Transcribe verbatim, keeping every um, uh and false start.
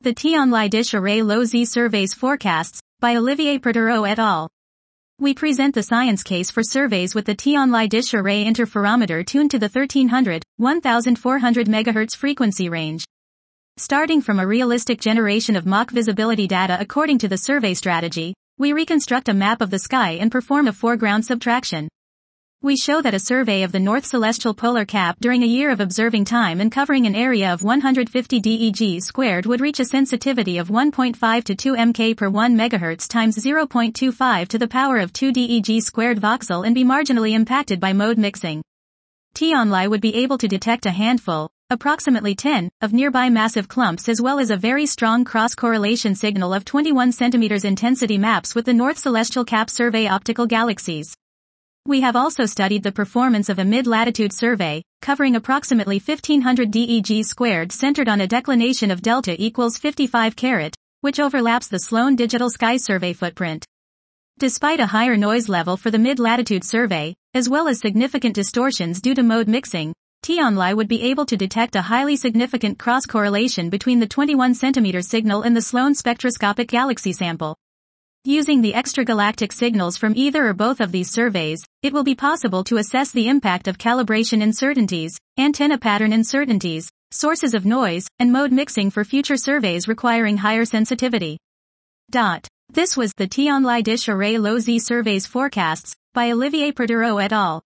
The Thionville Dish Array Low Z Surveys Forecasts, by Olivier Perdureau et al. We present the science case for surveys with the Thionville Dish Array interferometer tuned to the thirteen hundred to fourteen hundred megahertz frequency range. Starting from a realistic generation of mock visibility data according to the survey strategy, we reconstruct a map of the sky and perform a foreground subtraction. We show that a survey of the North Celestial Polar Cap during a year of observing time and covering an area of one hundred fifty D E G squared would reach a sensitivity of one point five to two M K per one megahertz times zero point two five to the power of two D E G squared voxel and be marginally impacted by mode mixing. Thionville would be able to detect a handful, approximately ten, of nearby massive clumps as well as a very strong cross-correlation signal of twenty-one centimeters intensity maps with the North Celestial Cap survey optical galaxies. We have also studied the performance of a mid-latitude survey, covering approximately fifteen hundred D E G squared centered on a declination of delta equals fifty-five carat, which overlaps the Sloan Digital Sky Survey footprint. Despite a higher noise level for the mid-latitude survey, as well as significant distortions due to mode mixing, Thionville would be able to detect a highly significant cross-correlation between the twenty-one centimeter signal and the Sloan spectroscopic galaxy sample. Using the extragalactic signals from either or both of these surveys, it will be possible to assess the impact of calibration uncertainties, antenna pattern uncertainties, sources of noise, and mode mixing for future surveys requiring higher sensitivity. Dot. This was the Thionville Dish Array Low Z Surveys Forecasts, by Olivier Perdureau et al.